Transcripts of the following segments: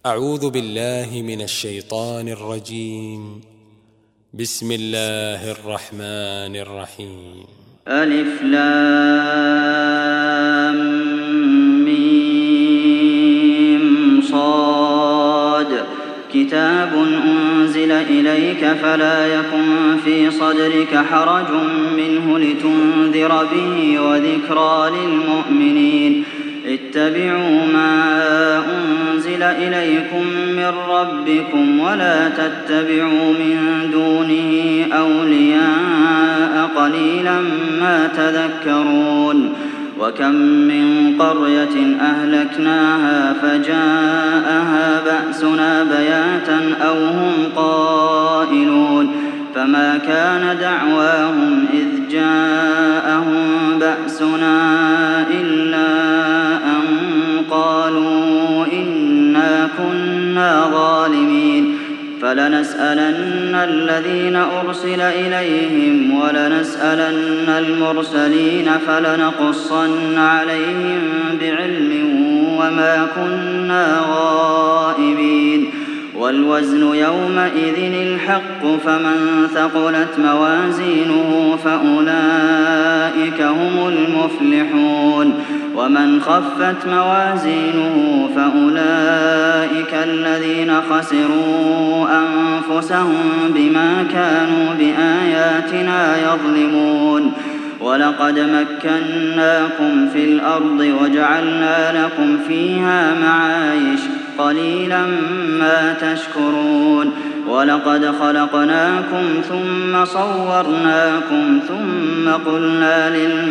أعوذ بالله من الشيطان الرجيم. بسم الله الرحمن الرحيم. ألف لام ميم صاد كتاب أنزل إليك فلا يكن في صدرك حرج منه لتنذر به وذكرى للمؤمنين. اتبعوا ما أنزل إليكم من ربكم ولا تتبعوا من دونه أولياء قليلا ما تذكرون. وكم من قرية أهلكناها فجاءها بأسنا بياتا أو هم قائلون فما كان دعواهم إذ جاءهم بأسنا إلا أن قالوا إنا كنا ظالمين. فلنسألن الذين أرسل إليهم ولنسألن المرسلين فلنقصن عليهم بعلم وما كنا غائبين. والوزن يومئذ الحق فمن ثقلت موازينه فأولئك هم المفلحون ومن خفت موازينه فأولئك الذين خسروا أنفسهم بما كانوا بآياتنا يظلمون. ولقد مكناكم في الأرض وجعلنا لكم فيها معايش قليلا ما تشكرون. ولقد خلقناكم ثم صورناكم ثم قلنا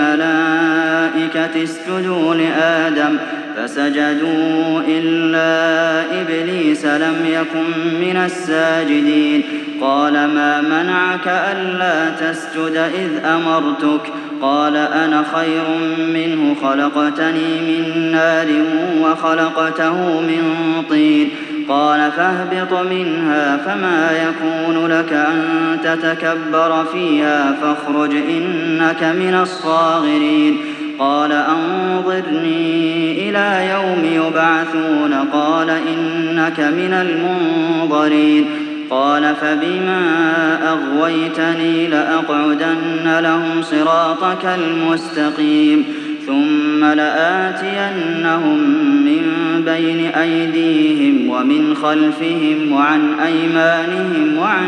للملائكة اسجدوا لآدم فسجدوا إلا إبليس لم يكن من الساجدين. قال ما منعك ألا تسجد إذ أمرتك؟ قال أنا خير منه خلقتني من نار وخلقته من طين. قال فاهبط منها فما يكون لك أن تتكبر فيها فاخرج إنك من الصاغرين. قال أنظرني إلى يوم يبعثون قال إنك من المنظرين. قال فبما أغويتني لأقعدن لهم صراطك المستقيم ثم لآتينهم من بين أيديهم ومن خلفهم وعن أيمانهم وعن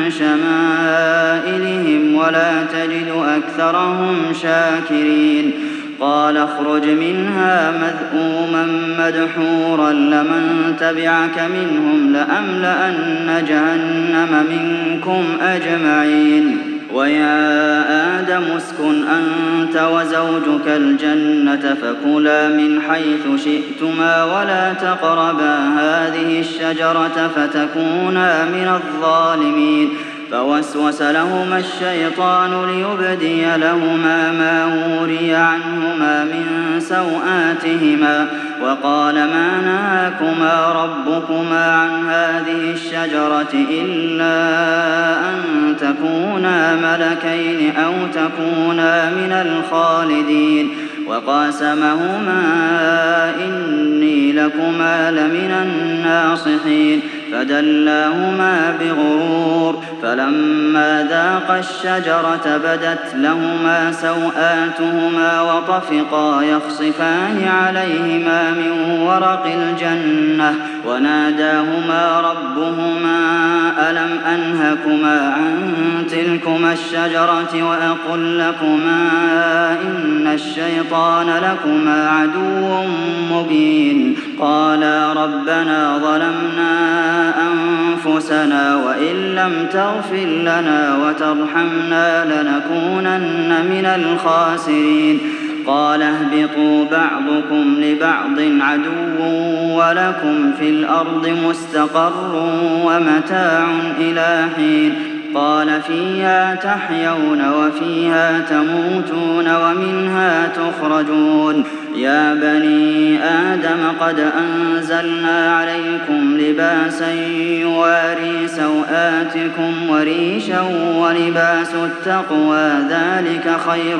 شمائلهم ولا تجد أكثرهم شاكرين. قال اخرج منها مذءوما مدحورا لمن تبعك منهم لأملأن جهنم منكم أجمعين. ويا آدم اسكن أنت وزوجك الجنة فكلا من حيث شئتما ولا تقربا هذه الشجرة فتكونا من الظالمين. فوسوس لهما الشيطان ليبدي لهما ما وري عنهما من سوآتهما وقال ما نهاكما ربكما عن هذه الشجرة إلا أن تكونا ملكين أو تكونا من الخالدين. وقاسمهما إني لكما لمن الناصحين فدلاهما بغرور فلما ذاقا الشجرة بدت لهما سوآتهما وطفقا يخصفان عليهما من ورق الجنة وناداهما ربهما ألم أنهكما عن تلكما الشجرة وأقل لكما إن الشيطان لكما عدو مبين. قالا ربنا ظلمنا أنفسنا وإن لم تغفر لنا وترحمنا لنكونن من الخاسرين. قال اهبطوا بعضكم لبعض عدو ولكم في الأرض مستقر ومتاع إلى حين. قال فيها تحيون وفيها تموتون ومنها تخرجون. يا بني آدم قد أنزلنا عليكم لباسا يواري سوآتكم وريشا ولباس التقوى ذلك خير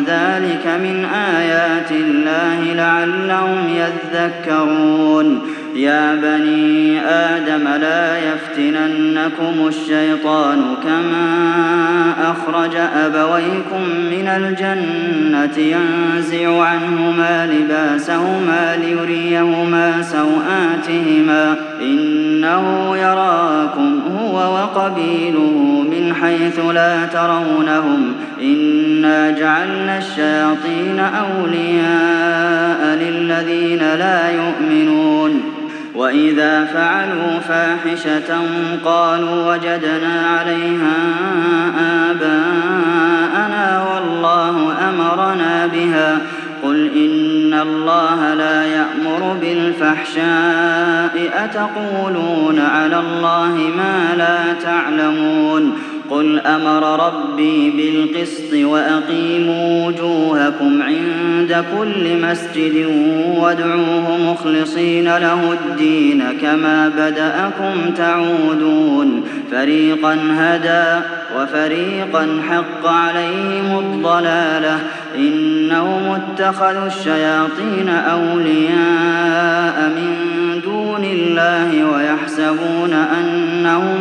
ذلك من آيات الله لعلهم يذكرون. يا بني آدم لا يفتننكم الشيطان كما أخرج أبويكم من الجنة ينزع عنهما لباسهما ليريهما سوآتهما إنه يراكم هو وقبيله من حيث لا ترونهم إنا جعلنا الشياطين أولياء للذين لا يؤمنون وإذا فعلوا فاحشة قالوا وجدنا عليها آباءنا والله أمرنا بها قل إن الله لا يأمر بالفحشاء أتقولون على الله ما لا تعلمون قل أمر ربي بالقسط وأقيموا وجوهكم عند كل مسجد وادعوه مخلصين له الدين كما بدأكم تعودون فريقا هدى وفريقا حق عليهم الضلالة إنهم اتخذوا الشياطين أولياء من دون الله ويحسبون أنهم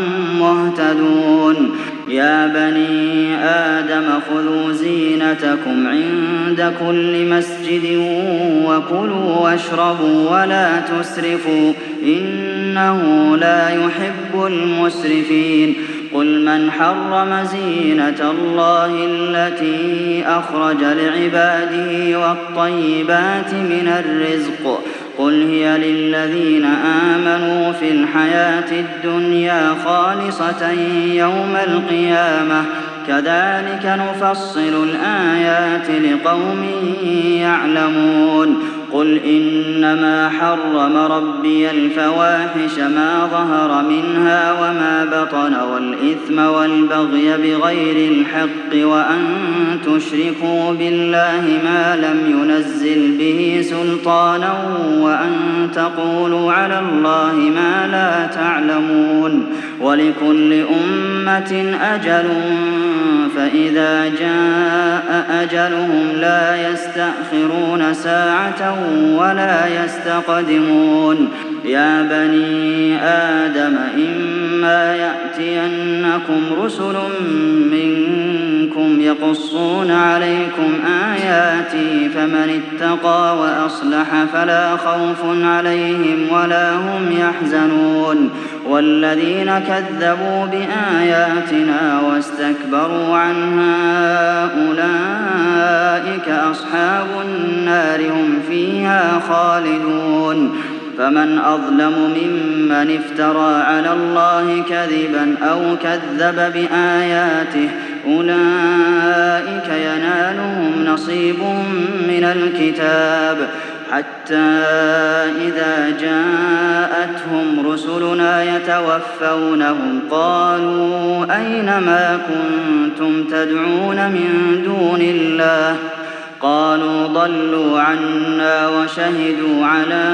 مهتدون يا بني آدم خذوا زينتكم عند كل مسجد وكلوا واشربوا ولا تسرفوا إنه لا يحب المسرفين قل من حرم زينة الله التي أخرج لعباده والطيبات من الرزق قل هي للذين آمنوا في الحياة الدنيا خالصة يوم القيامة كذلك نفصل الآيات لقوم يعلمون قل إنما حرم ربي الفواحش ما ظهر منها وما بطن والإثم والبغي بغير الحق وأن تشركوا بالله ما لم ينزل به سلطانا وأن تقولوا على الله ما لا تعلمون ولكل أمة أجل فإذا جاء أجلهم لا يستأخرون ساعة ولا يستقدمون يا بني آدم إما يأتينكم رسل منكم يقصون عليكم آياتي فمن اتقى وأصلح فلا خوف عليهم ولا هم يحزنون والذين كذبوا بآياتنا واستكبروا عنها أولئك أصحاب النار هم فيها خالدون فمن أظلم ممن افترى على الله كذبا أو كذب بآياته أولئك ينالهم نصيبهم من الكتاب حتى إذا جاءتهم رسلنا يتوفونهم قالوا أين ما كنتم تدعون من دون الله قالوا ضلوا عنا وشهدوا على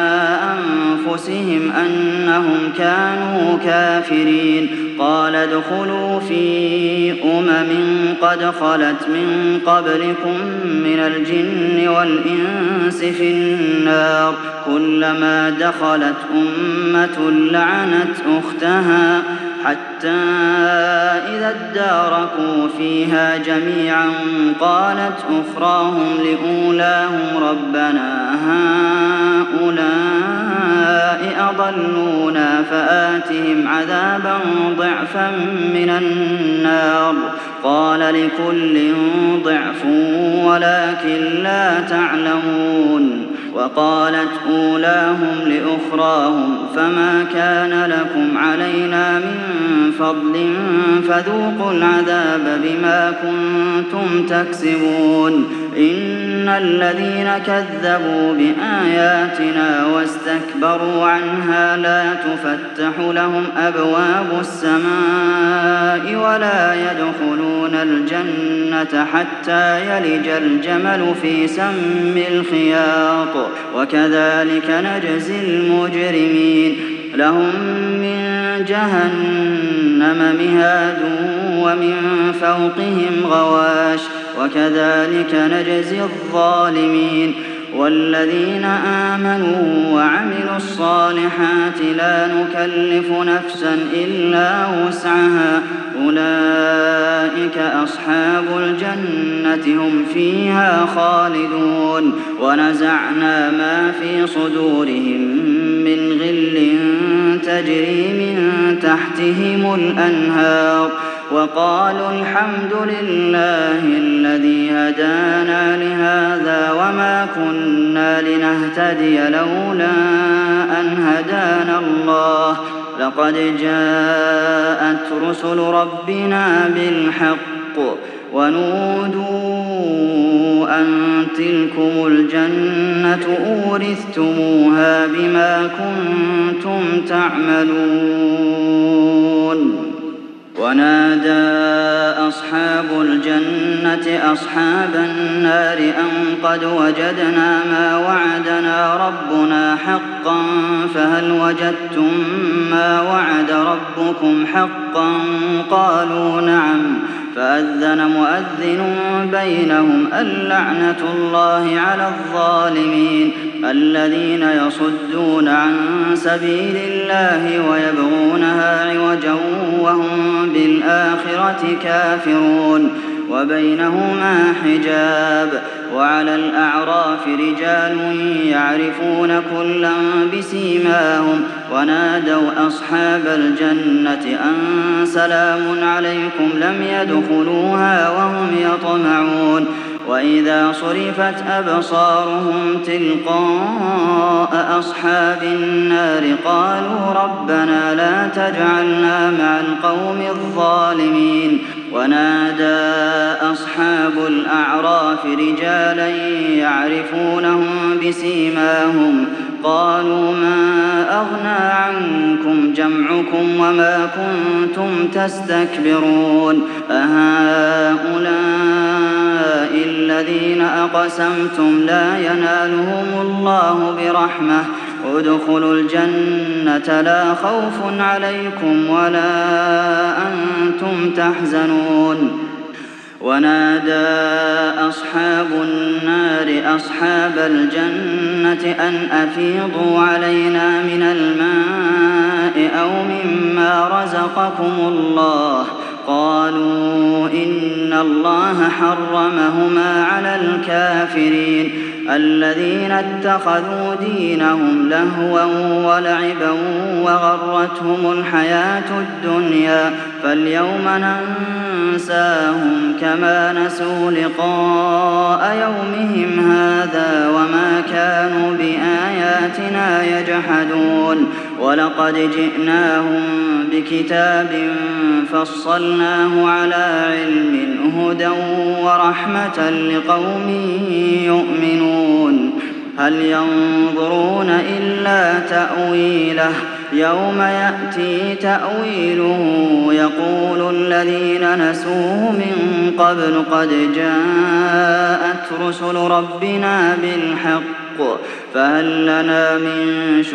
أنفسهم أنهم كانوا كافرين قال ادخلوا في قد خلت من قبلكم من الجن والإنس في النار كلما دخلت أمة لعنت أختها حتى إذا اداركوا فيها جميعا قالت أخراهم لأولاهم ربنا هؤلاء أضلونا فآتهم عذابا ضعفا من النار قال لكل ضعف ولكن لا تعلمون وقالت أولاهم لأخراهم فما كان لكم علينا من فضل فذوقوا العذاب بما كنتم تكسبون إن الذين كذبوا بآياتنا واستكبروا عنها لا تفتح لهم أبواب السماء ولا يدخلون الجنة حتى يلج الجمل في سم الخياط وكذلك نجزي المجرمين لهم من جهنم مهاد ومن فوقهم غواش وكذلك نجزي الظالمين والذين آمنوا وعملوا الصالحات لا نكلف نفسا إلا وسعها أولئك أصحاب الجنة هم فيها خالدون ونزعنا ما في صدورهم من غل تجري من تحتهم الأنهار وقالوا الحمد لله الذي هدانا لهذا وما كنا لنهتدي لولا أن هدانا الله لقد جاءت رسل ربنا بالحق ونودوا أن تلكم الجنة أورثتموها بما كنتم تعملون ونادى أصحاب الجنة أصحاب النار أن قد وجدنا ما وعدنا ربنا حقا فهل وجدتم ما وعد ربكم حقا قالوا نعم فأذن مؤذن بينهم اللعنة الله على الظالمين الذين يصدون عن سبيل الله ويبغونها عوجا وهم بالآخرة كافرون وبينهما حجاب وعلى الأعراف رجال يعرفون كلا بسيماهم ونادوا أصحاب الجنة أن سلام عليكم لم يدخلوها وهم يطمعون وإذا صرفت أبصارهم تلقاء أصحاب النار قالوا ربنا لا تجعلنا مع القوم الظالمين ونادى أصحاب الأعراف رجالا يعرفونهم بسيماهم قالوا ما أغنى عنكم جمعكم وما كنتم تستكبرون أهؤلاء الذين أقسمتم لا ينالهم الله برحمة ادخلوا الجنة لا خوف عليكم ولا أنتم تحزنون ونادى أصحاب النار أصحاب الجنة أن أفيضوا علينا من الماء أو مما رزقكم الله قالوا إن الله حرمهما على الكافرين الذين اتخذوا دينهم لهوا ولعبا وغرتهم الحياة الدنيا فاليوم ننساهم كما نسوا لقاء يومهم هذا وما كانوا بآياتنا يجحدون ولقد جئناهم بكتاب فصلناه على علم هدى ورحمة لقوم يؤمنون هل ينظرون إلا تأويله يوم يأتي تأويله يقول الذين نسوه من قبل قد جاءت رسل ربنا بالحق فهل لنا من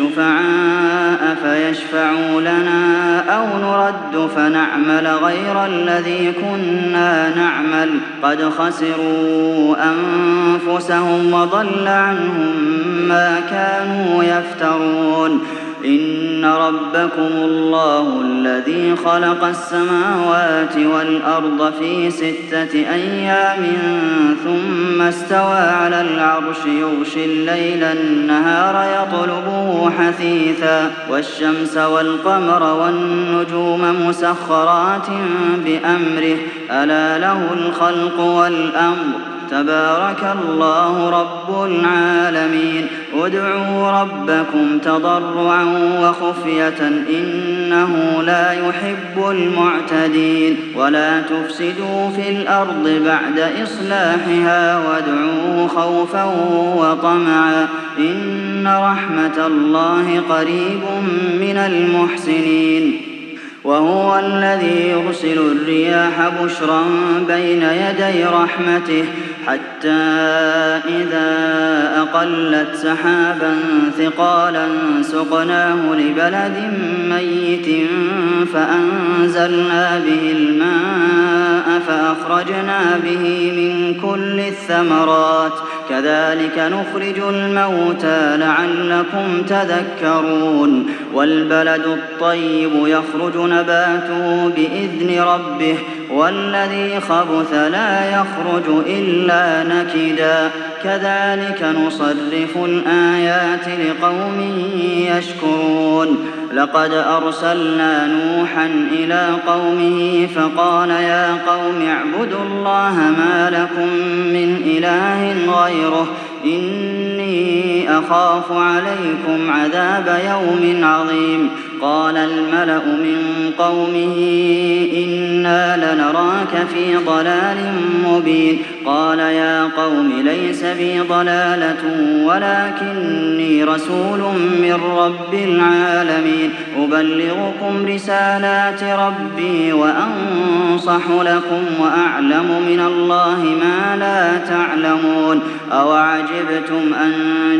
شفعاء فيشفعوا لنا أو نرد فنعمل غير الذي كنا نعمل قد خسروا أنفسهم وضل عنهم ما كانوا يفترون إن ربكم الله الذي خلق السماوات والأرض في 6 أيام ثم استوى على العرش يغشي الليل النهار يطلبه حثيثا والشمس والقمر والنجوم مسخرات بأمره ألا له الخلق والأمر تبارك الله رب العالمين ادعوا ربكم تضرعا وخفية إنه لا يحب المعتدين ولا تفسدوا في الأرض بعد إصلاحها وادعوه خوفا وطمعا إن رحمة الله قريب من المحسنين وهو الذي يرسل الرياح بشرا بين يدي رحمته حتى إذا أقلت سحابا ثقالا سقناه لبلد ميت فأنزلنا به الماء فأخرجنا به من كل الثمرات كذلك نخرج الموتى لعلكم تذكرون والبلد الطيب يخرج نباته بإذن ربه والذي خبث لا يخرج إلا نكدا كذلك نصرف الآيات لقوم يشكرون لقد أرسلنا نوحا إلى قومه فقال يا قوم اعبدوا الله ما لكم من إله غيره إني أخاف عليكم عذاب يوم عظيم قال الملأ من قومه إنا لنراك في ضلال مبين قال يا قوم ليس بي ضلالة ولكني رسول من رب العالمين أبلغكم رسالات ربي وأنصح لكم وأعلم من الله ما لا تعلمون أوعجبتم أن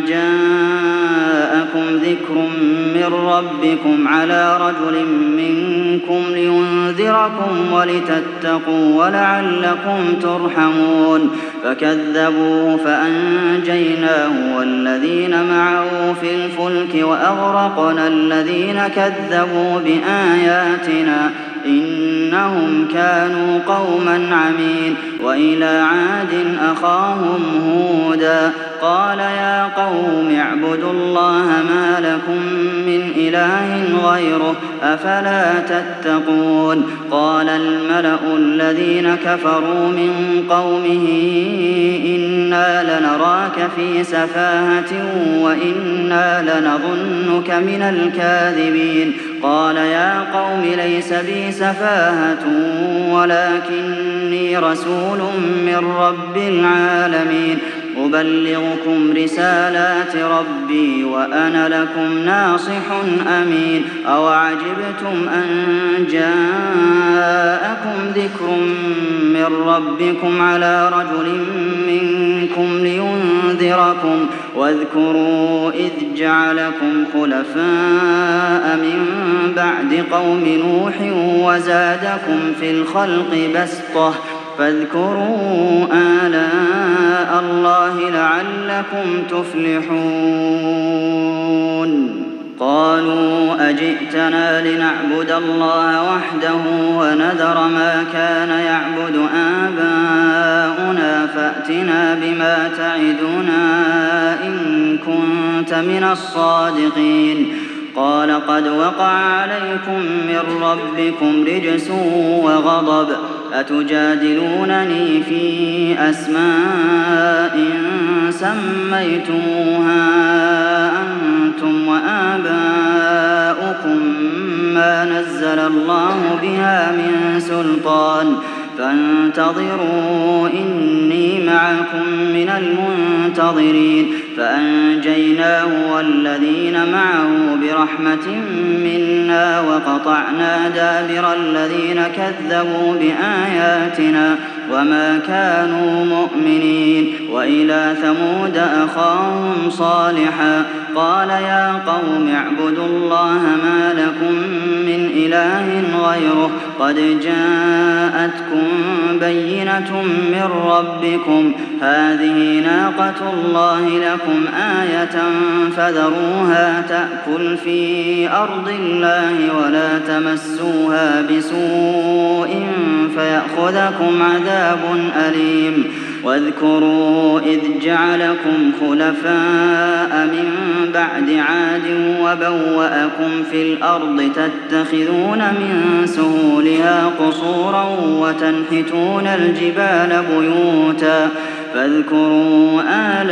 جاءكم ذكر من ربكم على رجل منكم لينذركم ولتتقوا ولعلكم ترحمون فكذبوه فأنجيناه والذين معه في الفلك وأغرقنا الذين كذبوا بآياتنا إنهم كانوا قوما عمين وإلى عاد أخاهم هودا قال يا قوم اعبدوا الله ما لكم من إله غيره أفلا تتقون قال الملأ الذين كفروا من قومه إنا لنراك في سفاهة وإنا لنظنك من الكاذبين قال يا قوم ليس بي سفاهة ولكني رسول من رب العالمين أبلغكم رسالات ربي وأنا لكم ناصح أمين أوعجبتم أن جاءكم ذكر من ربكم على رجل منكم لينذركم واذكروا إذ جعلكم خلفاء من بعد قوم نوح وزادكم في الخلق بسطة فاذكروا آلاء الله لعلكم تفلحون قالوا أجئتنا لنعبد الله وحده ونذر ما كان يعبد آباؤنا فأتنا بما تعدنا إن كنت من الصادقين قال قد وقع عليكم من ربكم رجس وغضب أتجادلونني في أسماء سميتموها أنتم وآباؤكم ما نزل الله بها من سلطان فانتظروا إني معكم من المنتظرين فأنجيناه والذين معه برحمة منا وقطعنا دابر الذين كذبوا بآياتنا وما كانوا مؤمنين وإلى ثمود أخاهم صالحا قال يا قوم اعبدوا الله ما لكم من إله غيره قد جاءتكم بينة من ربكم هذه ناقة الله لكم آية فذروها تأكل في أرض الله ولا تمسوها بسوء فيأخذكم عذاب أليم واذكروا إذ جعلكم خلفاء من بعد عاد وبوأكم في الأرض تتخذون من سهولها قصورا وتنحتون الجبال بيوتا فاذكروا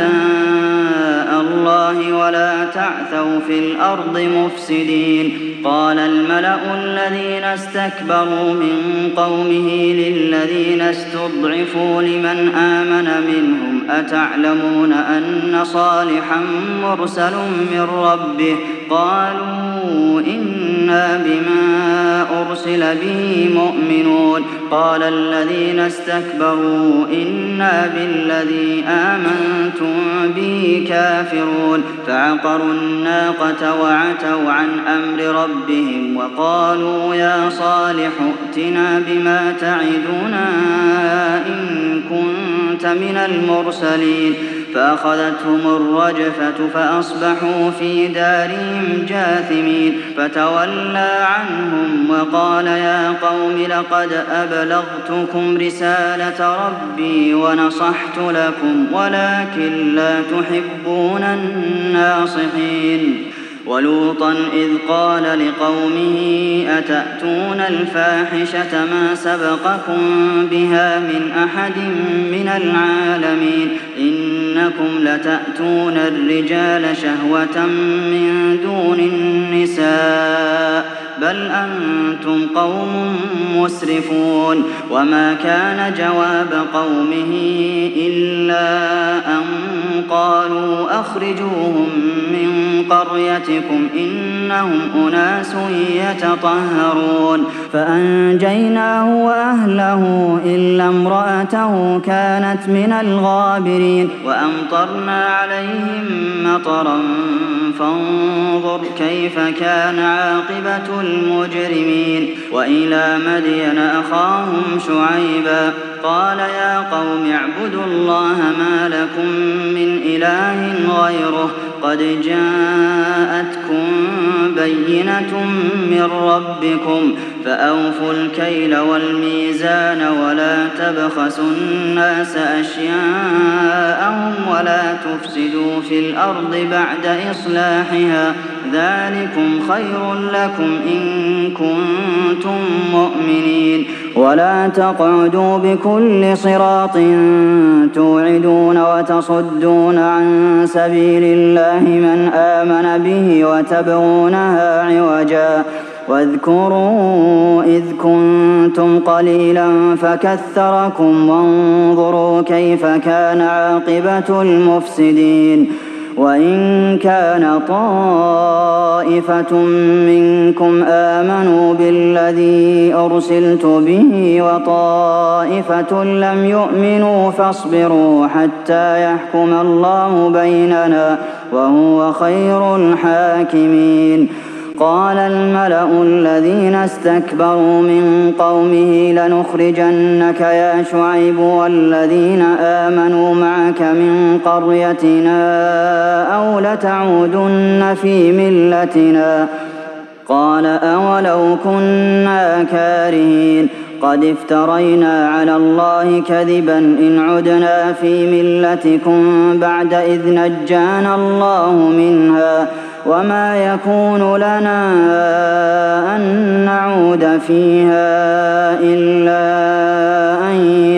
آلاء الله ولا تعثوا في الأرض مفسدين قال الملأ الذين استكبروا من قومه للذين استضعفوا لمن آمن منهم أتعلمون أن صالحا مرسل من ربه قالوا إنا بما أرسل به مؤمنون قال الذين استكبروا إنا بالذي آمنتم به كافرون فعقروا الناقة وعتوا عن أمر ربهم وقالوا يا صالح ائتنا بما تعدنا إن كنت من المرسلين فأخذتهم الرجفة فأصبحوا في دارهم جاثمين فتولى عنهم وقال يا قوم لقد أبلغتكم رسالة ربي ونصحت لكم ولكن لا تحبون الناصحين ولوطا إذ قال لقومه أتأتون الفاحشة ما سبقكم بها من أحد من العالمين إنكم لتأتون الرجال شهوة من دون النساء بل أنتم قوم مسرفون وما كان جواب قومه إلا أن قالوا أخرجوهم من قريتكم إنهم أناس يتطهرون فأنجيناه وأهله إلا امرأته كانت من الغابرين وأمطرنا عليهم مطرا فانظر كيف كان عاقبة المجرمين وإلى مدين أخاهم شعيبا قال يا قوم اعبدوا الله ما لكم من إله غيره قد جاءتكم بينة من ربكم فأوفوا الكيل والميزان ولا تبخسوا الناس أشياءهم ولا تفسدوا في الأرض بعد إصلاحها ذلكم خير لكم إن كنتم مؤمنين ولا تقعدوا بكل صراط توعدون وتصدون عن سبيل الله من آمن به وتبغونها عوجا واذكروا إذ كنتم قليلا فكثركم وانظروا كيف كان عاقبة المفسدين وإن كان طائفة منكم آمنوا بالذي أرسلت به وطائفة لم يؤمنوا فاصبروا حتى يحكم الله بيننا وهو خير الحاكمين قال الملأ الذين استكبروا من قومه لنخرجنك يا شعيب والذين آمنوا معك من قريتنا أو لتعودن في ملتنا قال أولو كنا كارهين قد افترينا على الله كذبا إن عدنا في ملتكم بعد إذ نجانا الله منها وما يكون لنا أن نعود فيها إلا أن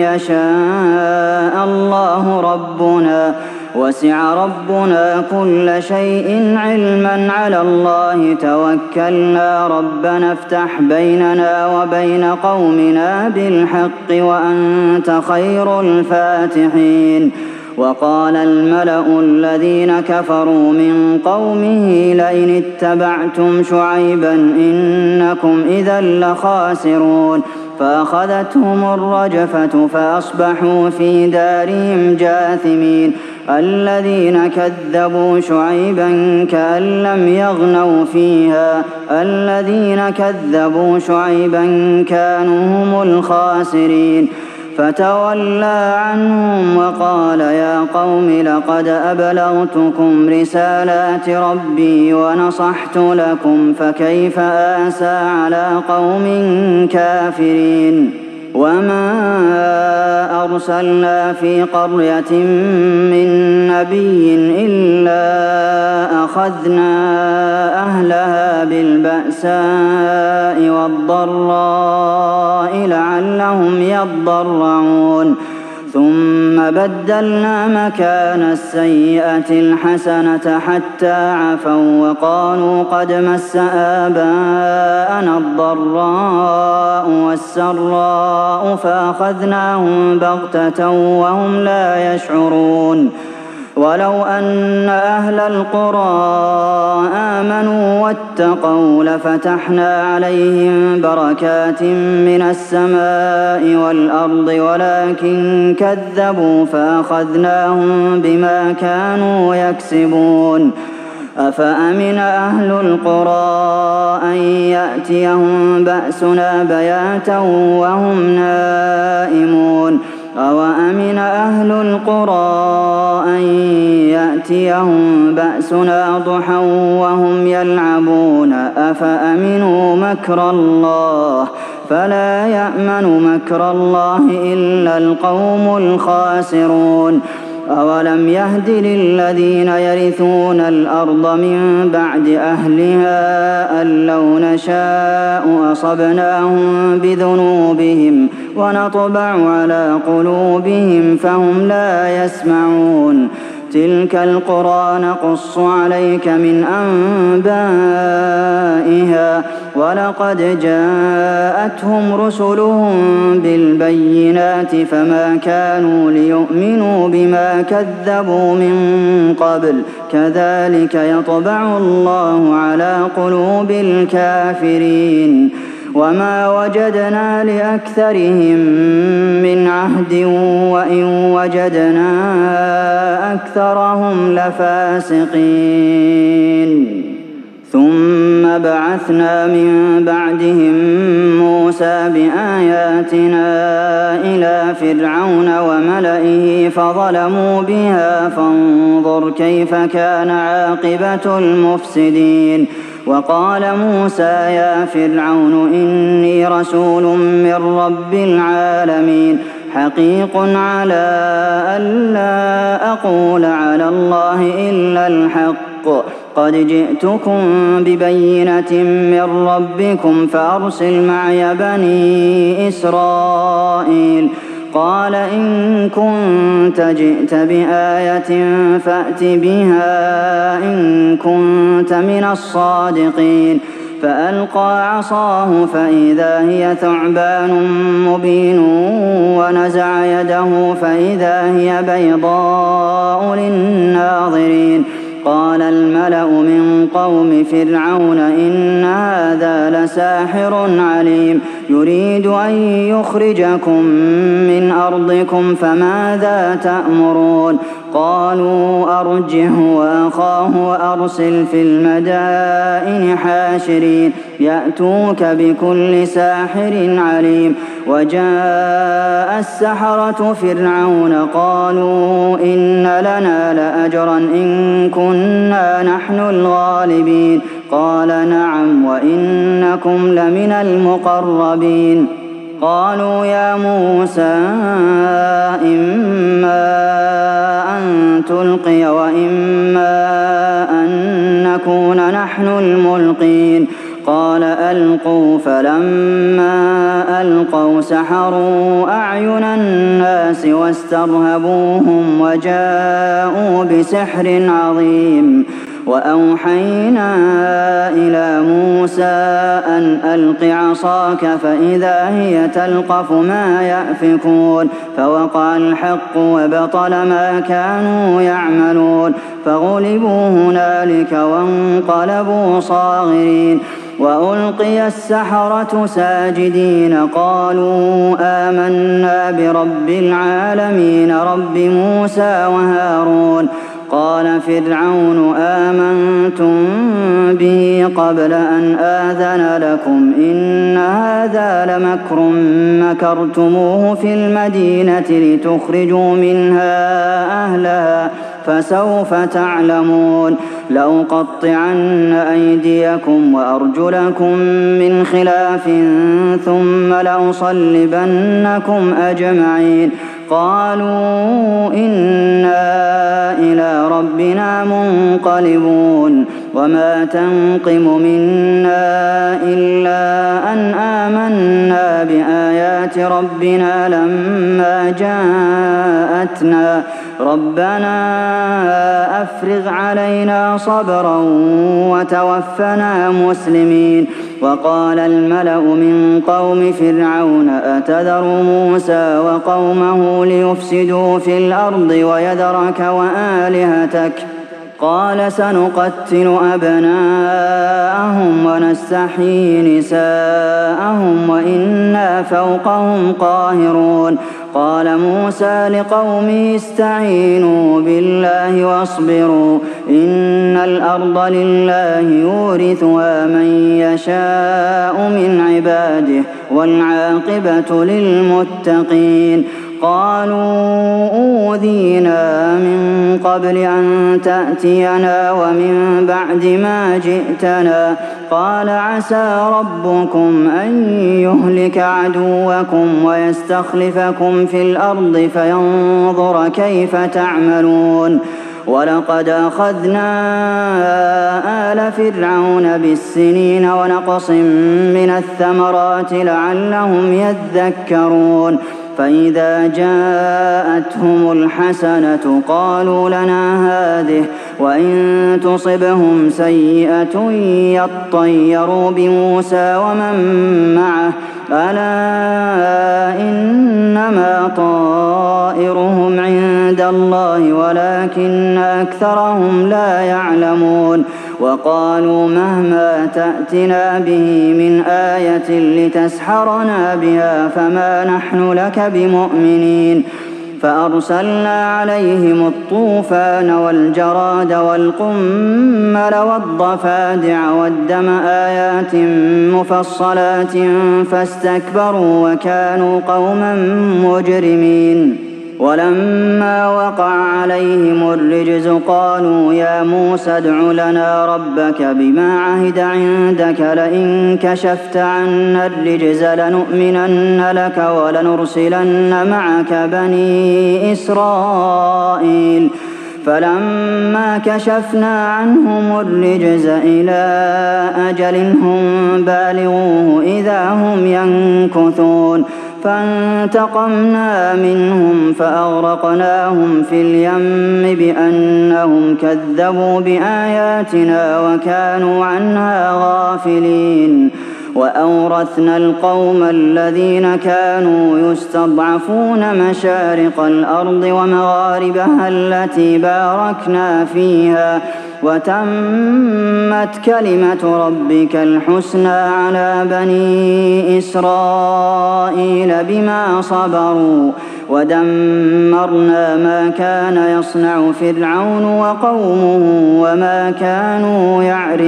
يشاء الله ربنا وسع ربنا كل شيء علما على الله توكلنا ربنا افتح بيننا وبين قومنا بالحق وأنت خير الفاتحين وقال الملأ الذين كفروا من قومه لئن اتبعتم شعيبا إنكم إذا لخاسرون فأخذتهم الرجفة فأصبحوا في دارهم جاثمين الذين كذبوا شعيبا كأن لم يغنوا فيها الذين كذبوا شعيبا كانوا هم الخاسرين فتولى عنهم وقال يا قوم لقد أبلغتكم رسالات ربي ونصحت لكم فكيف آسى على قوم كافرين وما أرسلنا في قرية من نبي إلا أخذنا أهلها بالبأساء والضراء لعلهم يضرعون ثم بدلنا مكان السيئة الحسنة حتى عفوا وقالوا قد مس آباءنا الضراء والسراء فأخذناهم بغتة وهم لا يشعرون ولو أن أهل القرى آمنوا واتقوا لفتحنا عليهم بركات من السماء والأرض ولكن كذبوا فأخذناهم بما كانوا يكسبون أفأمن أهل القرى أن يأتيهم بأسنا بياتا وهم نائمون أَوَأَمِنَ أَهْلُ الْقُرَىٰ أَن يَأْتِيَهُم بَأْسُنَا ضُحًى وَهُمْ يَلْعَبُونَ أَفَأَمِنُوا مَكْرَ اللَّهِ ۚ فَلَا يَأْمَنُ مَكْرَ اللَّهِ إِلَّا الْقَوْمُ الْخَاسِرُونَ أَوَلَمْ يَهْدِ لِلَّذِينَ يَرِثُونَ الْأَرْضَ مِن بَعْدِ أَهْلِهَا أَن لَّوْ نَشَاءُ أَصَبْنَاهُم بِذُنُوبِهِمْ وَنَطْبَعُ عَلَىٰ قُلُوبِهِمْ فَهُمْ لَا يَسْمَعُونَ تِلْكَ الْقُرَىٰ نَقُصُّ عَلَيْكَ مِنْ أَنبَائِهَا ۚ وَلَقَدْ جَاءَتْهُمْ رُسُلُهُم بِالْبَيِّنَاتِ فَمَا كَانُوا لِيُؤْمِنُوا بِمَا كَذَّبُوا مِن قَبْلُ ۚ كَذَٰلِكَ يَطْبَعُ اللَّهُ عَلَىٰ قُلُوبِ الْكَافِرِينَ وَمَا وَجَدْنَا لِأَكْثَرِهِم مِّنْ عَهْدٍ وَإِن وَجَدْنَا أَكْثَرَهُمْ لَفَاسِقِينَ ثُمَّ بَعَثْنَا مِن بَعْدِهِم مُّوسَىٰ بِآيَاتِنَا إِلَىٰ فِرْعَوْنَ وَمَلَئِهِ فَظَلَمُوا بِهَا فَانظُرْ كَيْفَ كَانَ عَاقِبَةُ الْمُفْسِدِينَ وَقَالَ مُوسَىٰ يَا فِرْعَوْنُ إِنِّي رَسُولٌ مِّن رَّبِّ الْعَالَمِينَ حَقِيقٌ عَلَىٰ أَلَّا أَقُولَ عَلَى اللَّهِ إِلَّا الْحَقَّ قَدْ جِئْتُكُم بِبَيِّنَةٍ مِّن رَّبِّكُمْ فَأَرْسِلْ مَعِيَ بَنِي إِسْرَائِيلَ قَالَ إِن كُنتَ جِئْتَ بِآيَةٍ فَأْتِ بِهَا إِن كُنتَ مِنَ الصَّادِقِينَ فَأَلْقَىٰ عَصَاهُ فَإِذَا هِيَ ثُعْبَانٌ مُّبِينٌ وَنَزَعَ يَدَهُ فَإِذَا هِيَ بَيْضَاءُ لِلنَّاظِرِينَ قَالَ الْمَلَأُ مِن قَوْمِ فِرْعَوْنَ إِنَّ هَٰذَا لَسَاحِرٌ عَلِيمٌ يُرِيدُ أَن يُخْرِجَكُم مِّنْ أَرْضِكُمْ فَمَاذَا تَأْمُرُونَ قَالُوا أَرْجِهْ وَأَخَاهُ وَأَرْسِلْ فِي الْمَدَائِنِ حَاشِرِينَ يَأْتُوكَ بِكُلِّ سَاحِرٍ عَلِيمٍ وَجَاءَ السَّحَرَةُ فِرْعَوْنَ قَالُوا إِنَّ لَنَا لَأَجْرًا إِن كُنَّا نَحْنُ الْغَالِبِينَ قَالَ نَعَمْ وَإِنَّكُمْ لَمِنَ الْمُقَرَّبِينَ قَالُوا يَا مُوسَىٰ إِمَّا أَن تُلْقِيَ وَإِمَّا أَن نَّكُونَ نَحْنُ الْمُلْقِينَ قَالَ أَلْقُوا فَلَمَّا أَلْقَوْا سَحَرُوا أَعْيُنَ النَّاسِ وَاسْتَرْهَبُوهُمْ وَجَاءُوا بِسِحْرٍ عَظِيمٍ وَأَوْحَيْنَا إِلَىٰ مُوسَىٰ أَنْ أَلْقِ عَصَاكَ فَإِذَا هِيَ تَلْقَفُ مَا يَأْفِكُونَ فَوَقَعَ الْحَقُّ وَبَطَلَ مَا كَانُوا يَعْمَلُونَ فَغُلِبُوا هُنَالِكَ وَانقَلَبُوا صَاغِرِينَ وَأُلْقِيَ السَّحَرَةُ سَاجِدِينَ قَالُوا آمَنَّا بِرَبِّ الْعَالَمِينَ رَبِّ مُوسَىٰ وَهَارُونَ قَالَ فِرْعَوْنُ آمَنتُم بِهِ قَبْلَ أَنْ آذَنَ لَكُمْ إِنَّ هَٰذَا لَمَكْرٌ مَّكَرْتُمُوهُ فِي الْمَدِينَةِ لِتُخْرِجُوا مِنْهَا أَهْلَهَا فَسَوْفَ تَعْلَمُونَ لَأُقَطِّعَنَّ أَيْدِيَكُمْ وَأَرْجُلَكُم مِّنْ خِلَافٍ ثُمَّ لَأُصَلِّبَنَّكُمْ أَجْمَعِينَ قَالُوا إِنَّا إِلَىٰ رَبِّنَا مُنقَلِبُونَ وَمَا تَنقِمُ مِنَّا إِلَّا أَنْ آمَنَّا بِآيَاتِ رَبِّنَا لَمَّا جَاءَتْنَا رَبَّنَا أَفْرِغْ عَلَيْنَا صَبْرًا وَتَوَفَّنَا مُسْلِمِينَ وَقَالَ الْمَلَأُ مِن قَوْمِ فِرْعَوْنَ أَتَذَرُ مُوسَىٰ وَقَوْمَهُ لِيُفْسِدُوا فِي الْأَرْضِ وَيَذَرَكَ وَآلِهَتَكَ قَالَ سَنُقَتِّلُ أَبْنَاءَهُمْ وَنَسْتَحْيِي نِسَاءَهُمْ وَإِنَّا فَوْقَهُمْ قَاهِرُونَ قَالَ مُوسَىٰ لِقَوْمِهِ اسْتَعِينُوا بِاللَّهِ وَاصْبِرُوا إِنَّ الْأَرْضَ لِلَّهِ يُورِثُهَا مَن يَشَاءُ مِنْ عِبَادِهِ وَالْعَاقِبَةُ لِلْمُتَّقِينَ قالوا أوذينا من قبل أن تأتينا ومن بعد ما جئتنا قال عسى ربكم أن يهلك عدوكم ويستخلفكم في الأرض فينظر كيف تعملون ولقد أخذنا آل فرعون بالسنين ونقص من الثمرات لعلهم يذكرون فإذا جاءتهم الحسنة قالوا لنا هذه وإن تصبهم سيئة يطيروا بموسى ومن معه ألا إنما طائرهم عند الله ولكن أكثرهم لا يعلمون وقالوا مهما تأتنا به من آية لتسحرنا بها فما نحن لك بمؤمنين فأرسلنا عليهم الطوفان والجراد والقمل والضفادع والدم آيات مفصلات فاستكبروا وكانوا قوما مجرمين ولما وقع عليهم الرجز قالوا يا موسى ادع لنا ربك بما عهد عندك لئن كشفت عنا الرجز لنؤمنن لك ولنرسلن معك بني إسرائيل فلما كشفنا عنهم الرجز إلى أجل هم بالغوه إذا هم ينكثون فانتقمنا منهم فأغرقناهم في اليم بأنهم كذبوا بآياتنا وكانوا عنها غافلين وأورثنا القوم الذين كانوا يستضعفون مشارق الأرض ومغاربها التي باركنا فيها وتمت كلمة ربك الحسنى على بني إسرائيل بما صبروا ودمرنا ما كان يصنع فرعون وقومه وما كانوا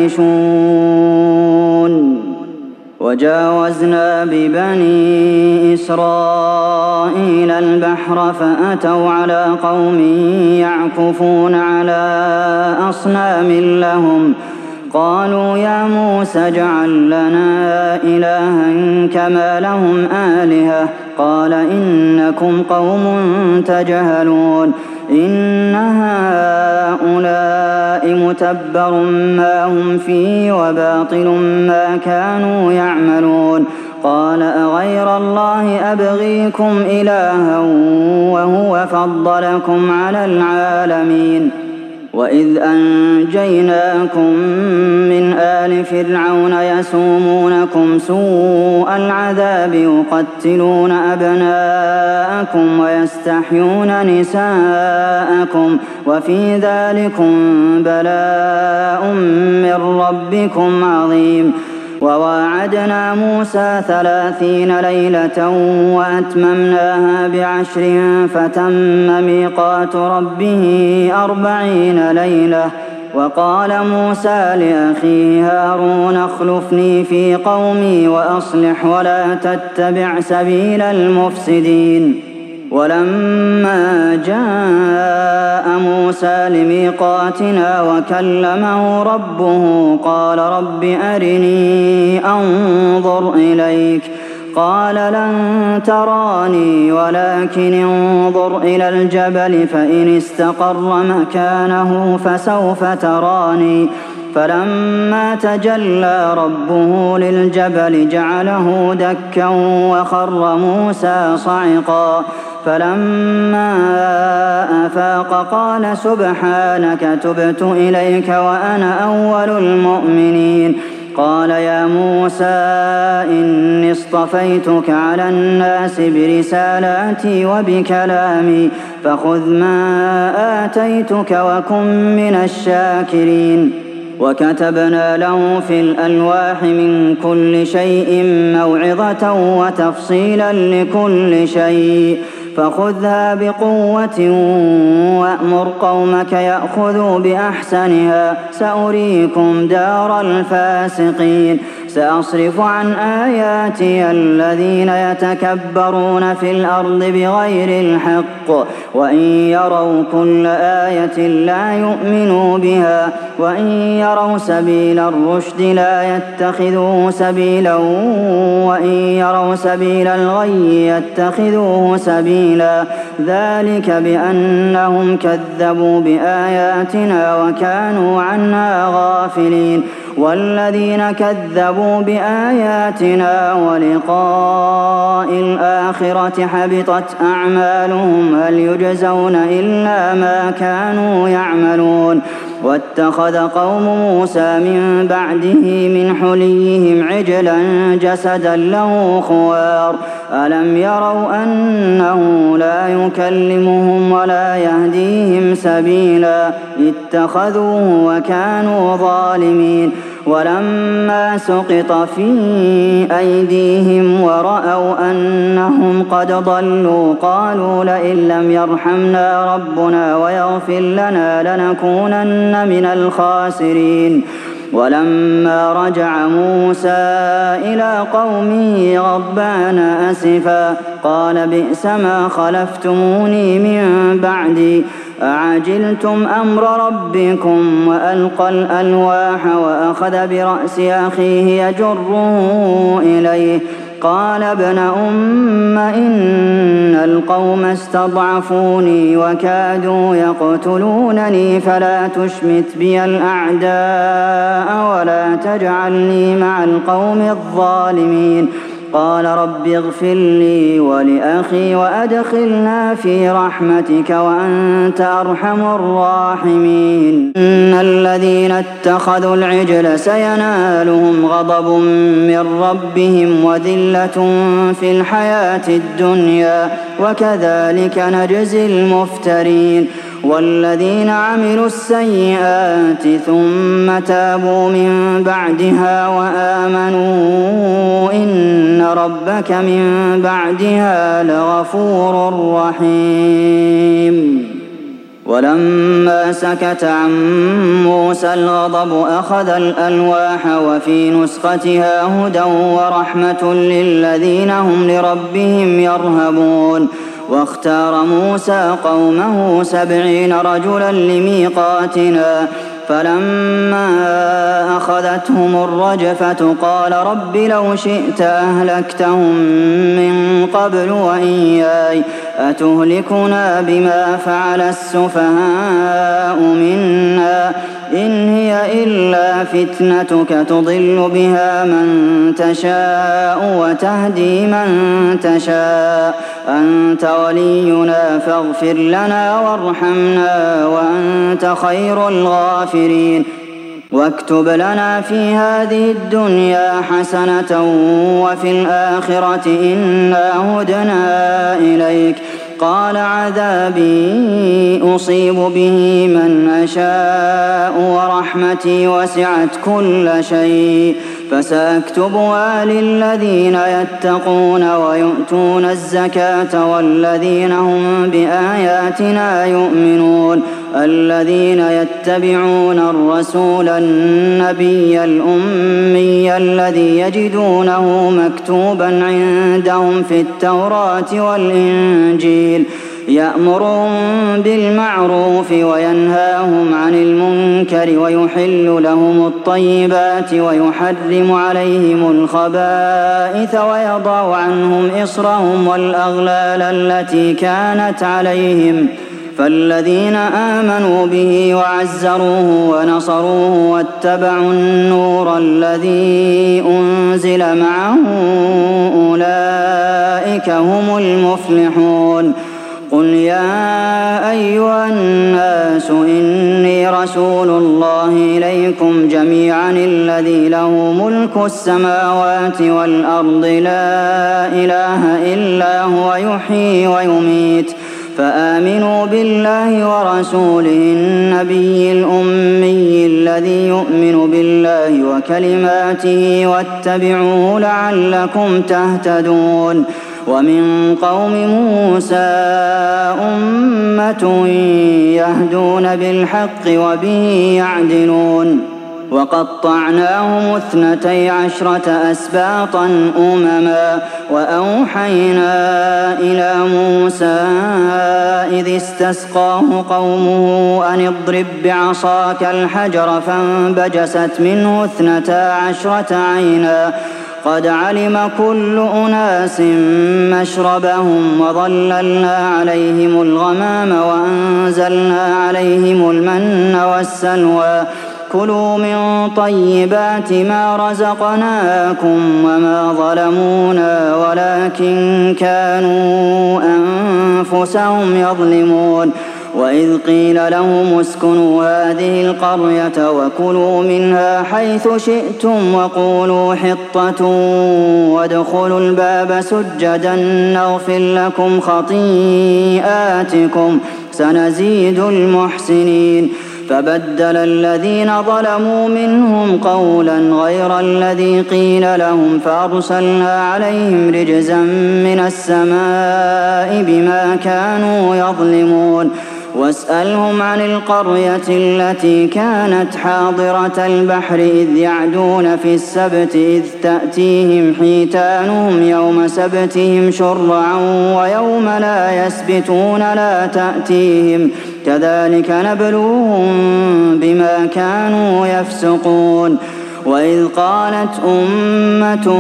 يعرشون وجاوزنا ببني إسرائيل البحر فأتوا على قوم يعكفون على أصنام لهم قالوا يا موسى اجعل لنا إلها كما لهم آلهة قال إنكم قوم تجهلون إن هؤلاء متبر ما هم فيه وباطل ما كانوا يعملون قال أغير الله أبغيكم إلها وهو فضلكم على العالمين وإذ أنجيناكم من آل فرعون يسومونكم سوء العذاب يقتلون أبناءكم ويستحيون نساءكم وفي ذلكم بلاء من ربكم عظيم وواعدنا موسى 30 ليلة وأتممناها ب10 فتم ميقات ربه 40 ليلة وقال موسى لأخيه هارون اخلفني في قومي وأصلح ولا تتبع سبيل المفسدين ولما جاء موسى لميقاتنا وكلمه ربه قال رب أرني أنظر إليك قال لن تراني ولكن انظر إلى الجبل فإن استقر مكانه فسوف تراني فلما تجلى ربه للجبل جعله دكا وخر موسى صعقا فلما أفاق قال سبحانك تبت إليك وأنا أول المؤمنين قال يا موسى إني اصطفيتك على الناس برسالاتي وبكلامي فخذ ما آتيتك وكن من الشاكرين وكتبنا له في الألواح من كل شيء موعظة وتفصيلا لكل شيء فخذها بقوة وأمر قومك يأخذوا بأحسنها سأريكم دار الفاسقين سأصرف عن آياتي الذين يتكبرون في الأرض بغير الحق وإن يروا كل آية لا يؤمنوا بها وإن يروا سبيل الرشد لا يتخذوه سبيلا وإن يروا سبيل الغي يتخذوه سبيلا ذلك بأنهم كذبوا بآياتنا وكانوا عنها غافلين والذين كذبوا بآياتنا ولقاء الآخرة حبطت أعمالهم هل يجزون إلا ما كانوا يعملون واتخذ قوم موسى من بعده من حليهم عجلا جسدا له خوار ألم يروا أنه لا يكلمهم ولا يهديهم سبيلا اتخذوه وكانوا ظالمين ولما سقط في أيديهم ورأوا أنهم قد ضلوا قالوا لئن لم يرحمنا ربنا ويغفر لنا لنكونن من الخاسرين ولما رجع موسى إلى قومه غضبان أسفا قال بئس ما خلفتموني من بعدي أعجلتم أمر ربكم وألقى الألواح وأخذ برأس أخيه يجره إليه قال ابن أم إن القوم استضعفوني وكادوا يقتلونني فلا تشمت بي الأعداء ولا تجعلني مع القوم الظالمين قال رب اغفر لي ولأخي وأدخلنا في رحمتك وأنت أرحم الراحمين إن الذين اتخذوا العجل سينالهم غضب من ربهم وذلة في الحياة الدنيا وكذلك نجزي المفترين والذين عملوا السيئات ثم تابوا من بعدها وآمنوا إن ربك من بعدها لغفور رحيم ولما سكت عن موسى الغضب أخذ الألواح وفي نسختها هدى ورحمة للذين هم لربهم يرهبون واختار موسى قومه 70 رجلا لميقاتنا فلما أخذتهم الرجفة قال رب لو شئت أهلكتهم من قبل وإياي أتهلكنا بما فعل السفهاء منا إن هي إلا فتنتك تضل بها من تشاء وتهدي من تشاء أنت ولينا فاغفر لنا وارحمنا وأنت خير الغافرين واكتب لنا في هذه الدنيا حسنة وفي الآخرة إنا هدنا إليك قال عذابي أصيب به من أشاء ورحمتي وسعت كل شيء فسأكتبها للذين يتقون ويؤتون الزكاة والذين هم بآياتنا يؤمنون الذين يتبعون الرسول النبي الأمي الذي يجدونه مكتوبا عندهم في التوراة والإنجيل يأمرهم بالمعروف وينهاهم عن المنكر ويحل لهم الطيبات ويحرم عليهم الخبائث ويضع عنهم إصرهم والأغلال التي كانت عليهم فالذين آمنوا به وعزروه ونصروه واتبعوا النور الذي أنزل معه أولئك هم المفلحون قل يا أيها الناس إني رسول الله إليكم جميعا الذي له ملك السماوات والأرض لا إله إلا هو يحيي ويميت فآمنوا بالله ورسوله النبي الأمي الذي يؤمن بالله وكلماته واتبعوه لعلكم تهتدون ومن قوم موسى أمة يهدون بالحق وبه يعدلون وقطعناهم 12 أسباطا أمما وأوحينا إلى موسى إذ استسقاه قومه أن اضرب بعصاك الحجر فانبجست منه 12 عينا قد علم كل أناس مشربهم وظللنا عليهم الغمام وأنزلنا عليهم المن والسلوى كلوا من طيبات ما رزقناكم وما ظلمونا ولكن كانوا أنفسهم يظلمون وإذ قيل لهم اسكنوا هذه القرية وكلوا منها حيث شئتم وقولوا حطة وادخلوا الباب سجدا نغفر لكم خطيئاتكم سنزيد المحسنين فبدل الذين ظلموا منهم قولا غير الذي قيل لهم فأرسلنا عليهم رجزا من السماء بما كانوا يظلمون واسألهم عن القرية التي كانت حاضرة البحر إذ يعدون في السبت إذ تأتيهم حيتانهم يوم سبتهم شرعا ويوم لا يسبتون لا تأتيهم كذلك نبلوهم بما كانوا يفسقون وإذ قالت أمة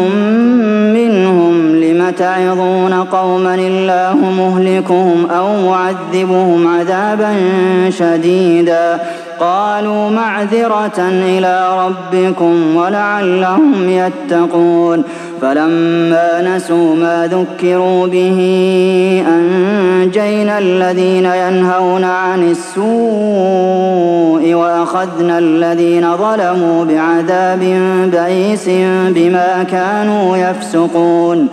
منهم لم تعظون قوما الله مهلكهم أو معذبهم عذابا شديدا قالوا معذرة إلى ربكم ولعلهم يتقون فلما نسوا ما ذكروا به أنجينا الذين ينهون عن السوء وأخذنا الذين ظلموا بعذاب بئيس بما كانوا يفسقون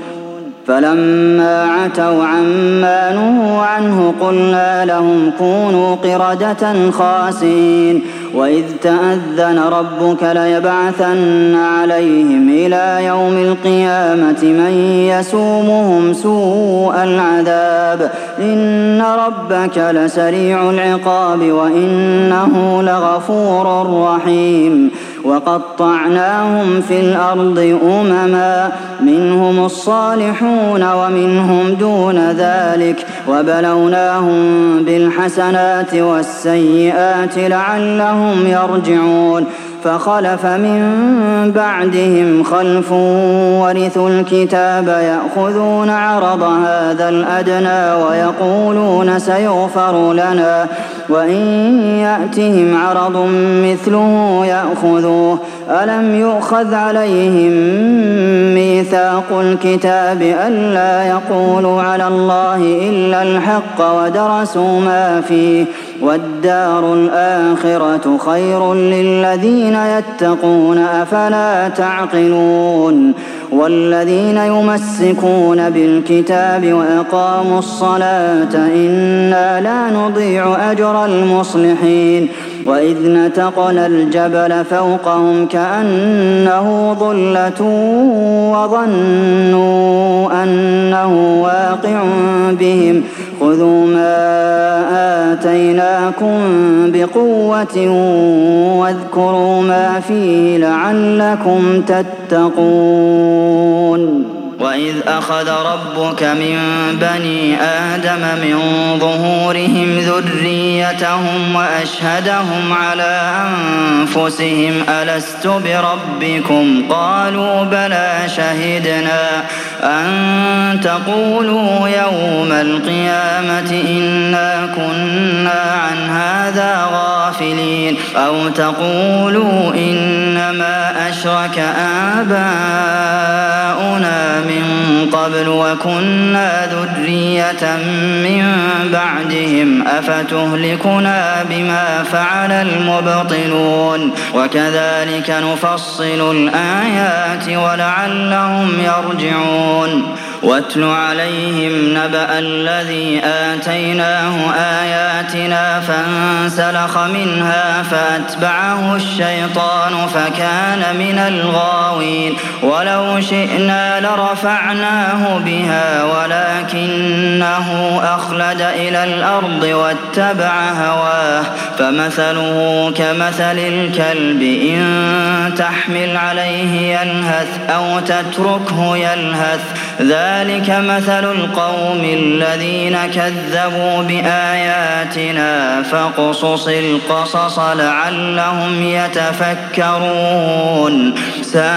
فلما عتوا عما نهوا عنه قلنا لهم كونوا قردة خاسئين وإذ تأذن ربك ليبعثن عليهم إلى يوم القيامة من يسومهم سوء العذاب إن ربك لسريع العقاب وإنه لغفور رحيم وقطعناهم في الأرض أمما منهم الصالحون ومنهم دون ذلك وبلوناهم بالحسنات والسيئات لعلهم يرجعون فخلف من بعدهم خلف ورثوا الكتاب يأخذون عرض هذا الأدنى ويقولون سيغفر لنا وإن يأتهم عرض مثله يأخذوه ألم يؤخذ عليهم ميثاق الكتاب ألا يقولوا على الله إلا الحق ودرسوا ما فيه والدار الآخرة خير للذين يتقون أفلا تعقلون والذين يمسكون بالكتاب وأقاموا الصلاة إنا لا نضيع أجر المصلحين وإذ نتقنا الجبل فوقهم كأنه ظلة وظنوا أنه واقع بهم خذوا ما آتيناكم بقوة واذكروا ما فيه لعلكم تتقون وإذ أخذ ربك من بني آدم من ظهورهم ذريتهم وأشهدهم على أنفسهم ألست بربكم قالوا بلى شهدنا أن تقولوا يوم القيامة إنا كنا عن هذا غافلين أو تقولوا إنما أشرك آباؤنا من قبل وكنا ذرية من بعدهم أفتهلكنا بما فعل المبطلون وكذلك نفصل الآيات ولعلهم يرجعون واتل عليهم نبأ الذي آتيناه آياتنا فانسلخ منها فأتبعه الشيطان فكان من الغاوين ولو شئنا لرفعناه بها ولكنه أخلد إلى الأرض واتبع هواه فمثله كمثل الكلب إن تحمل عليه يلهث أو تتركه يلهث ذلك مثل القوم الذين كذبوا بآياتنا فاقصص القصص لعلهم يتفكرون ساء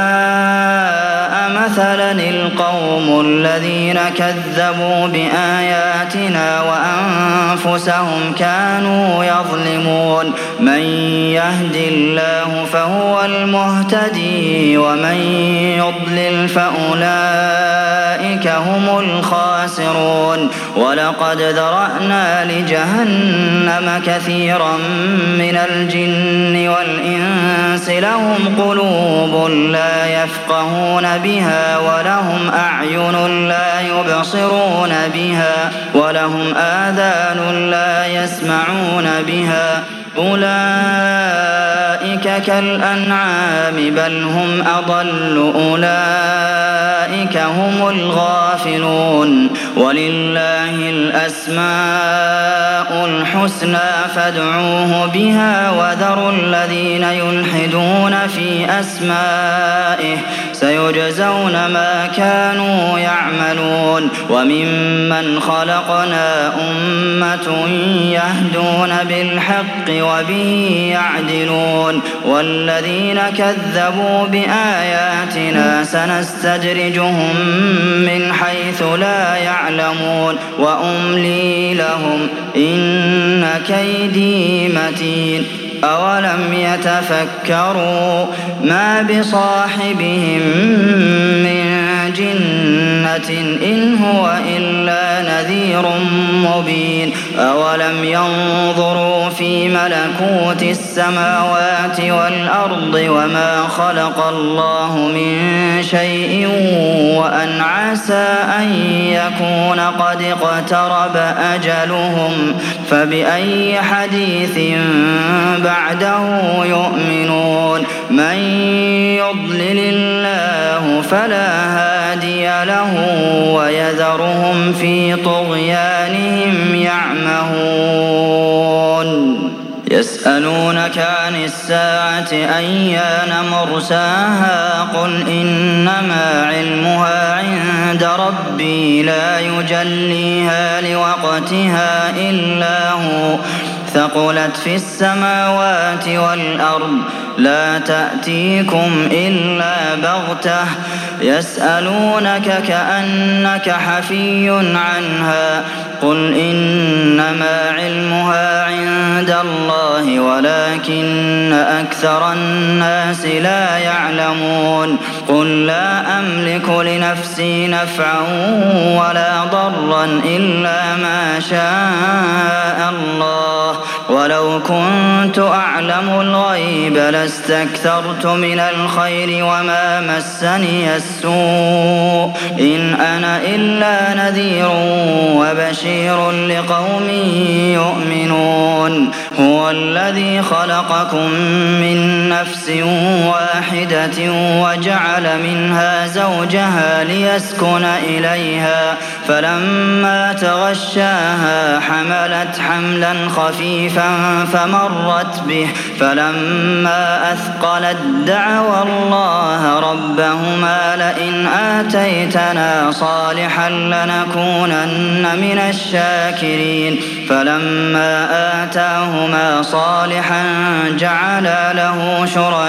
مثلا القوم الذين كذبوا بآياتنا وأنفسهم كانوا يظلمون من يهد الله فهو المهتدي ومن يضلل فأولئك هم الخاسرون ولقد ذرأنا لجهنم كثيرا من الجن والإنس لهم قلوب لا يفقهون بها ولهم أعين لا يبصرون بها ولهم آذان لا يسمعون بها أولئك كالأنعام بل هم أضل أولئك هم الغافلون ولله الأسماء الحسنى فادعوه بها وذروا الذين يلحدون في أسمائه سيجزون ما كانوا يعملون وممن خلقنا أمة يهدون بالحق وبه يعدلون والذين كذبوا بآياتنا سنستدرجهم من حيث لا يعلمون وأملي لهم إن كيدي متين أولم يتفكروا ما بصاحبهم من جنة إن هو إلا نذير مبين أولم ينظروا في ملكوت السماوات والأرض وما خلق الله من شيء وأن عسى أن يكون قد اقترب أجلهم فبأي حديث بعده يؤمنون من يضلل الله فلا هادي له ويذرهم في طغيانهم يعمهون يسألونك عن الساعة أيان مرساها قل إنما علمها عند ربي لا يجليها لوقتها إلا هو ثقلت في السماوات والأرض لا تأتيكم إلا بغتة يسألونك كأنك حفي عنها قل إنما علمها عند الله ولكن أكثر الناس لا يعلمون قل لا أملك لنفسي نفعا ولا ضرا إلا ما شاء الله ولو كنت أعلم الغيب لاستكثرت من الخير وما مسني السوء إن أنا إلا نذير وبشير لقوم يؤمنون هو الذي خلقكم من نفس واحدة وجعل منها زوجها ليسكن إليها فلما تغشاها حملت حملا خفيفا فمرت به فلما أثقلت دعوا الله ربهما لئن آتيتنا صالحا لنكونن من الشاكرين فلما آتاهما صالحا جعلا له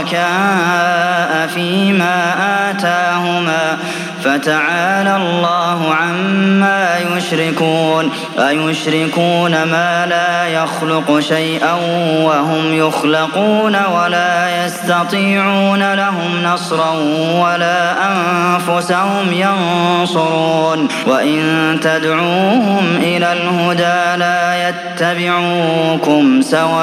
شركاء فيما آتاهما فتعالى الله عما يشركون أيشركون ما لا يخلق شيئا وهم يخلقون ولا يستطيعون لهم نصرا ولا أنفسهم ينصرون وإن تدعوهم إلى الهدى لا يتبعوكم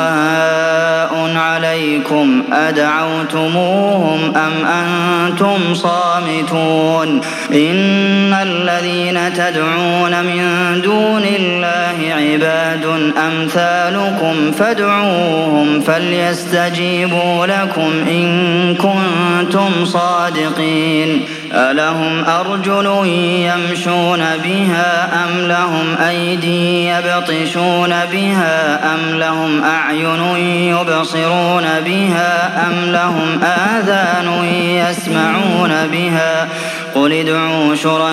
سواء عليكم أدعوتموهم أم أنتم صامتون إن الذين تدعون من دون الله عباد أمثالكم فادعوهم فليستجيبوا لكم إن كنتم صادقين ألهم أرجل يمشون بها أم لهم أيدي يبطشون بها أم لهم أعين يبصرون بها أم لهم آذان يسمعون بها قل ادعوا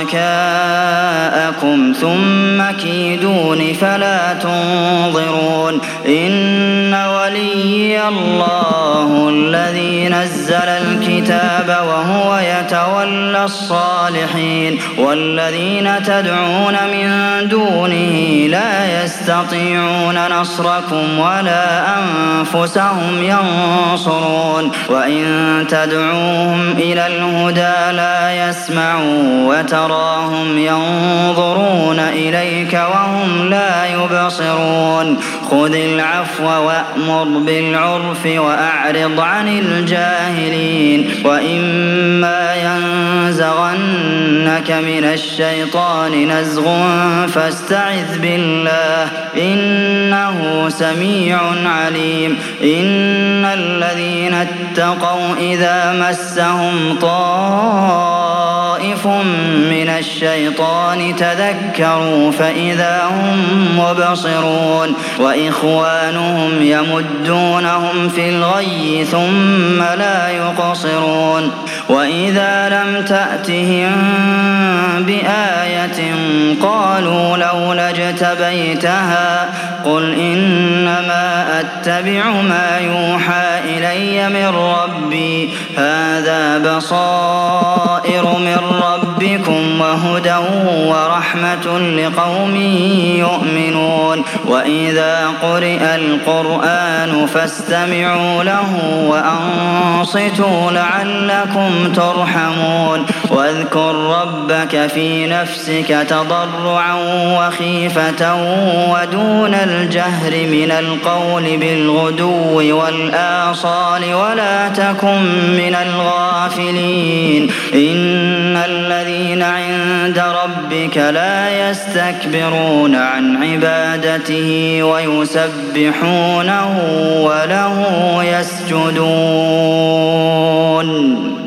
شركاءكم ثم كيدون فلا تنظرون إن وليي الله الذي نزل الكتاب وهو يتولى الصالحين والذين تدعون من دونه لا يستطيعون نصركم ولا أنفسهم ينصرون وإن تدعوهم إلى الهدى لا يسمعون وتراهم ينظرون إليك وهم لا يبصرون خذ العفو وأمر بالعرف وأعرض عن الجاهلين وإما ينزغنك من الشيطان نزغ فاستعذ بالله إنه سميع عليم إن الذين اتقوا إذا مسهم طائف من الشيطان تذكروا فإذا هم مبصرون وإخوانهم يمدونهم في الغي ثم لا يقصرون وإذا لم تأتهم بآية قالوا لولا اجتبيتها قل إنما أتبع ما يوحى إلي من ربي هذا بصائر من ربكم وهدى ورحمة لقوم يؤمنون وإذا قرئ القرآن فاستمعوا له وأنصتوا لعلكم ترحمون واذكر ربك في نفسك تضرعا وخيفة ودون الجهر من القول بالغدو والآصال ولا تكن من الغافلين إن الذين عند ربك لا يستكبرون عن عبادته ويسبحونه وله يسجدون